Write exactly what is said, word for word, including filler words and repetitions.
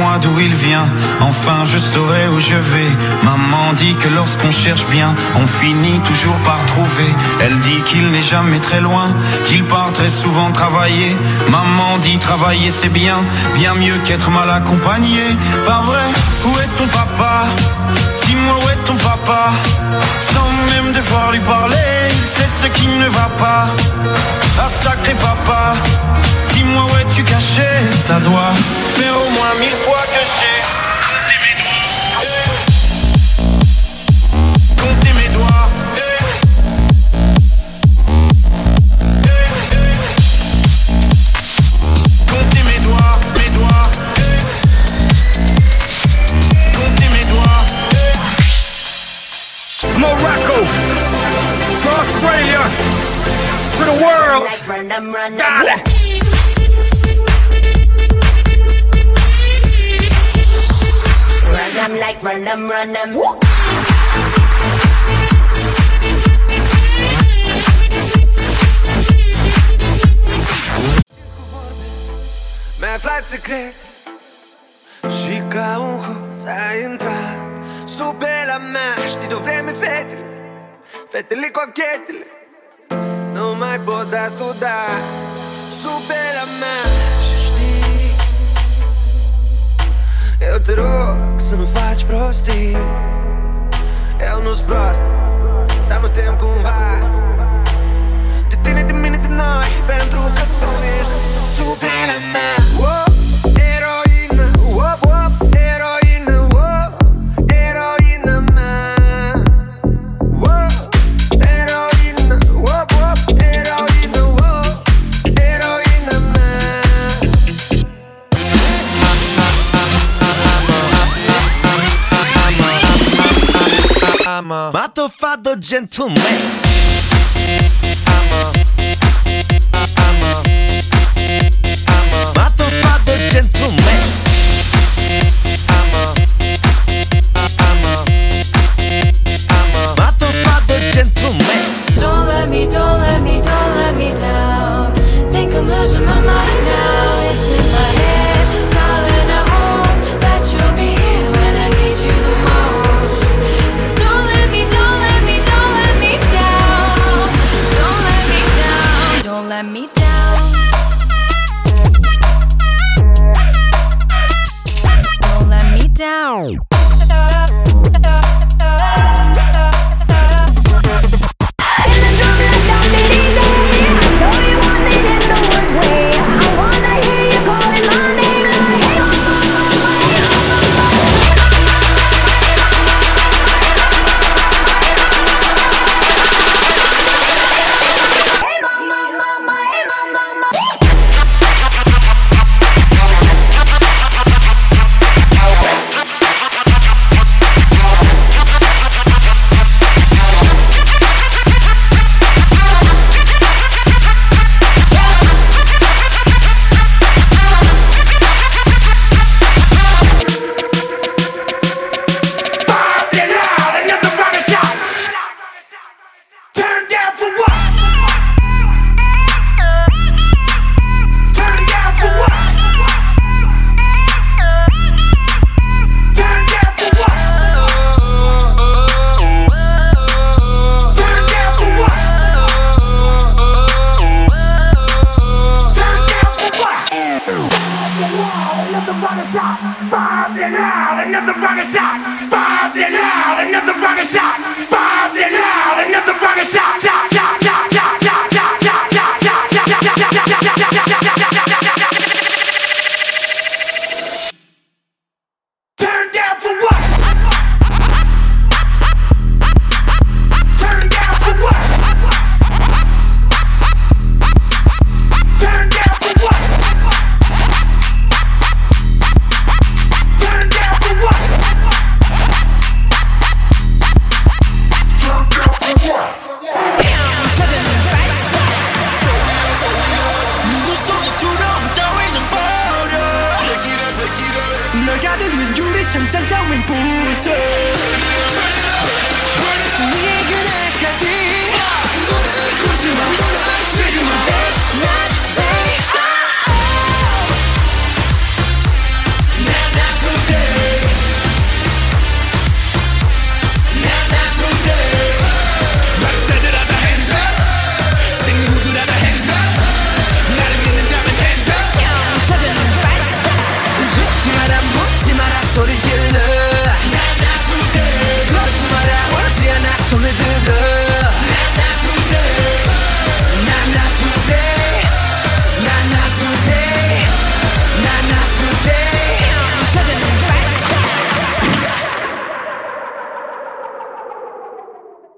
dis-moi d'où il vient, enfin je saurai où je vais. Maman dit que lorsqu'on cherche bien, on finit toujours par trouver. Elle dit qu'il n'est jamais très loin, qu'il part très souvent travailler. Maman dit travailler c'est bien, bien mieux qu'être mal accompagné. Pas vrai, où est ton papa? Dis-moi où est ton papa? Sans même devoir lui parler, il sait ce qui ne va pas. Ah sacré papa, dis-moi où es-tu caché? Ça doit faire au moins mille fois que j'ai compté mes doigts. Compté mes doigts. Compter mes doigts, mes doigts. Compter mes doigts. Morocco to Australia to the world. Got it. Run them like run them, run them. Mi-ai aflat secrete și ca un hoț ai intrat sub pielea mea. Știi de-o vreme fetele, fetele cochetele nu mai pot da tu da sub pielea mea. Și știi, eu te rog să nu faci prostii. Eu nu-s prost, dar mă tem cumva de tine, de mine, de noi, pentru că tu ești sub pielea mea. Wow, eroină, wow, wow, eroină, wow, eroină mea. Wow, eroină, wow, wow, eroină, wow, eroină mea. I'm a motherfucker gentleman. Gentleman. I'm a, I'm a, I'm a motherfucker gentleman. Don't let me, don't let me, don't let me down. Think I'm losing my mind now. It's in my head, darling, I hope that you'll be here when I need you the most. So don't let me, don't let me, don't let me down. Don't let me down, don't let me down. Down. 천장 따윈 부숴 승리의 그날까지 노래를 꾸지마 즐기마